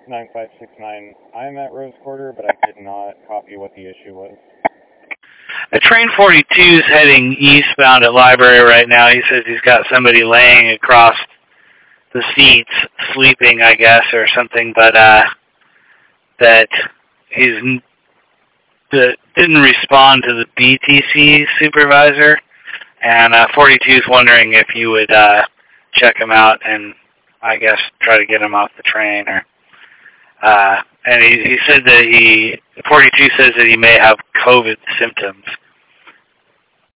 9569. I'm at Rose Quarter, but I could not copy what the issue was. A train 42 is heading eastbound at Library right now. He says he's got somebody laying across the seats, sleeping, I guess, or something, but that didn't respond to the BTC supervisor, and 42 is wondering if you would check him out and, I guess, try to get him off the train. Or and he said that 42 says that he may have COVID symptoms.